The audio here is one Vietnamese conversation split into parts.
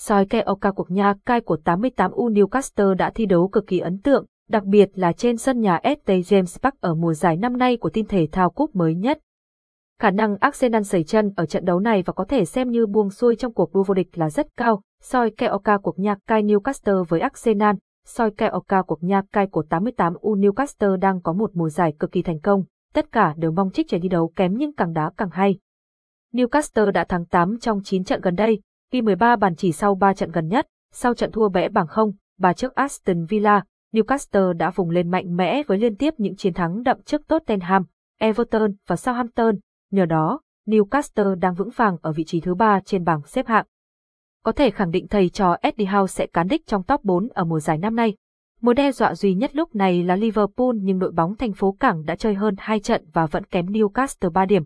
Soike Oka cuộc nhà cai của 88U Newcastle đã thi đấu cực kỳ ấn tượng, đặc biệt là trên sân nhà St James Park ở mùa giải năm nay của team thể thao cúp mới nhất. Khả năng Arsenal sẩy chân ở trận đấu này và có thể xem như buông xuôi trong cuộc đua vô địch là rất cao. Soike Oka cuộc nhà cai Newcastle với Arsenal. Soike Oka cuộc nhà cai của 88U Newcastle đang có một mùa giải cực kỳ thành công, tất cả đều mong Chickley đi đấu kém nhưng càng đá càng hay. Newcastle đã thắng 8 trong 9 trận gần đây, ghi 13 bàn chỉ sau 3 trận gần nhất, sau trận thua bẽ bảng 0-3 trước Aston Villa, Newcastle đã vùng lên mạnh mẽ với liên tiếp những chiến thắng đậm trước Tottenham, Everton và Southampton, nhờ đó, Newcastle đang vững vàng ở vị trí thứ 3 trên bảng xếp hạng. Có thể khẳng định thầy trò Eddie Howe sẽ cán đích trong top 4 ở mùa giải năm nay. Mối đe dọa duy nhất lúc này là Liverpool nhưng đội bóng thành phố cảng đã chơi hơn 2 trận và vẫn kém Newcastle 3 điểm.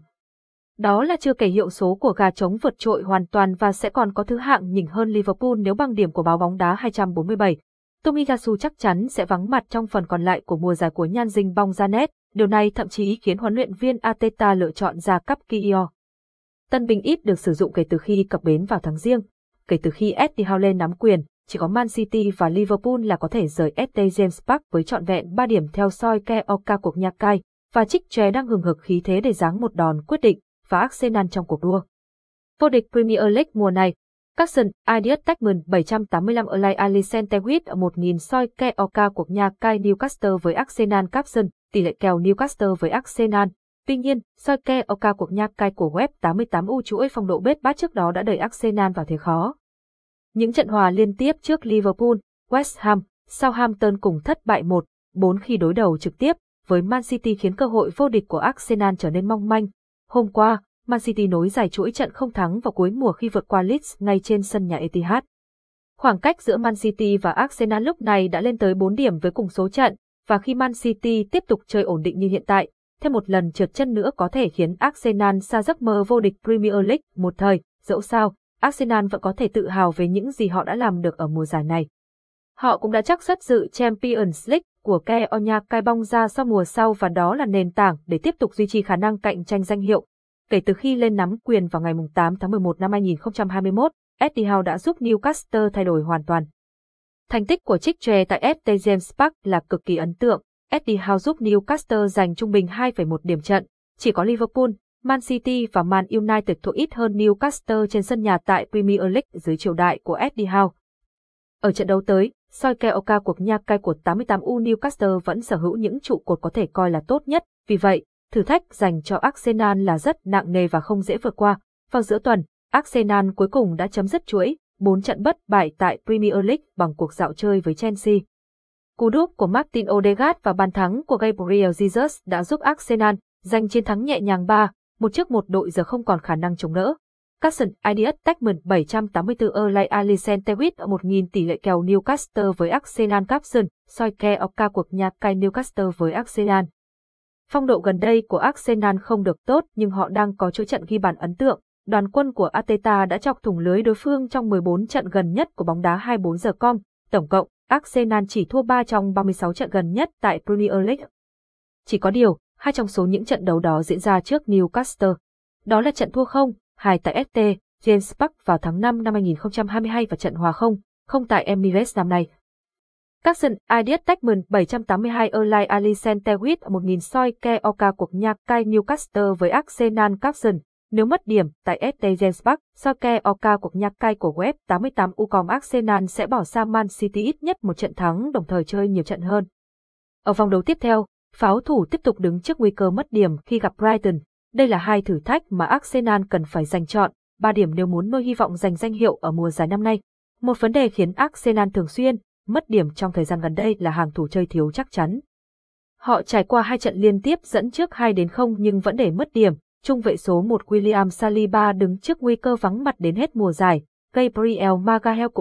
Đó là chưa kể hiệu số của gà trống vượt trội hoàn toàn và sẽ còn có thứ hạng nhỉnh hơn Liverpool nếu bằng điểm của báo bóng đá 247. Tomiyasu chắc chắn sẽ vắng mặt trong phần còn lại của mùa giải của nhan dinh bóng ra net, điều này thậm chí khiến huấn luyện viên Arteta lựa chọn ra cắp Kiyo. Tân binh ít được sử dụng kể từ khi cập bến vào tháng Giêng. Kể từ khi Eddie Howe lên nắm quyền, chỉ có Man City và Liverpool là có thể rời St James Park với trọn vẹn 3 điểm theo Soike Oka cuộc nhà cai, và Chickley đang hừng hực khí thế để giáng một đòn quyết định và Arsenal trong cuộc đua vô địch Premier League mùa này. Capson, Idiot Techman 785 Erlai Alicent Tewit 1000 Soike Oka cuộc nhà cai Newcastle với Arsenal. Capson, tỷ lệ kèo Newcastle với Arsenal. Tuy nhiên, Soike Oka cuộc nhà cai của web 88U chuỗi phong độ bết bát trước đó đã đẩy Arsenal vào thế khó. Những trận hòa liên tiếp trước Liverpool, West Ham, Southampton cùng thất bại 1-4 khi đối đầu trực tiếp với Man City khiến cơ hội vô địch của Arsenal trở nên mong manh. Hôm qua, Man City nối dài chuỗi trận không thắng vào cuối mùa khi vượt qua Leeds ngay trên sân nhà Etihad. Khoảng cách giữa Man City và Arsenal lúc này đã lên tới 4 điểm với cùng số trận, và khi Man City tiếp tục chơi ổn định như hiện tại, thêm một lần trượt chân nữa có thể khiến Arsenal xa giấc mơ vô địch Premier League một thời. Dẫu sao, Arsenal vẫn có thể tự hào về những gì họ đã làm được ở mùa giải này. Họ cũng đã chắc suất dự Champions League của Ke Onya cai bong ra sau mùa sau và đó là nền tảng để tiếp tục duy trì khả năng cạnh tranh danh hiệu. Kể từ khi lên nắm quyền vào ngày 8 tháng 11 năm 2021, Eddie Howe đã giúp Newcastle thay đổi hoàn toàn. Thành tích của Chickley tại St James Park là cực kỳ ấn tượng. Eddie Howe giúp Newcastle giành trung bình 2,1 điểm trận. Chỉ có Liverpool, Man City và Man United thua ít hơn Newcastle trên sân nhà tại Premier League dưới triều đại của Eddie Howe. Ở trận đấu tới, Soike Oka cuộc nhà cai của 88U Newcastle vẫn sở hữu những trụ cột có thể coi là tốt nhất, vì vậy, thử thách dành cho Arsenal là rất nặng nề và không dễ vượt qua. Vào giữa tuần, Arsenal cuối cùng đã chấm dứt chuỗi 4 trận bất bại tại Premier League bằng cuộc dạo chơi với Chelsea. Cú đúp của Martin Odegaard và bàn thắng của Gabriel Jesus đã giúp Arsenal giành chiến thắng nhẹ nhàng 3-1 trước một đội giờ không còn khả năng chống đỡ. Capson, Idiot Techman 784 Erlai Alicent Tewit 1000 tỷ lệ kèo Newcastle với Arsenal. Capson, Soike Oka cuộc nhà cai Newcastle với Arsenal. Phong độ gần đây của Arsenal không được tốt nhưng họ đang có chuỗi trận ghi bàn ấn tượng. Đoàn quân của Arteta đã chọc thủng lưới đối phương trong 14 trận gần nhất của bóng đá 24giờ.com. Tổng cộng, Arsenal chỉ thua 3 trong 36 trận gần nhất tại Premier League. Chỉ có điều, 2 trong số những trận đấu đó diễn ra trước Newcastle. Đó là trận thua 0-2 tại St James Park vào tháng 5 năm 2022 và trận hòa 0-0 tại Emirates năm nay. Capson, Idiot Techman 782 Erlai Alicent Tewit 1000 Soike Oka cuộc nhà cai Newcastle với Arsenal. Capson, nếu mất điểm tại St James Park, Soike Oka cuộc nhà cai của web 88U Arsenal sẽ bỏ xa Man City ít nhất một trận thắng đồng thời chơi nhiều trận hơn. Ở vòng đấu tiếp theo, pháo thủ tiếp tục đứng trước nguy cơ mất điểm khi gặp Brighton. Đây là hai thử thách mà Arsenal cần phải giành trọn 3 điểm nếu muốn nuôi hy vọng giành danh hiệu ở mùa giải năm nay. Một vấn đề khiến Arsenal thường xuyên mất điểm trong thời gian gần đây là hàng thủ chơi thiếu chắc chắn. Họ trải qua 2 trận liên tiếp dẫn trước 2-0 nhưng vẫn để mất điểm. Trung vệ số 1 William Saliba đứng trước nguy cơ vắng mặt đến hết mùa giải. Gabriel Magalhaes cũng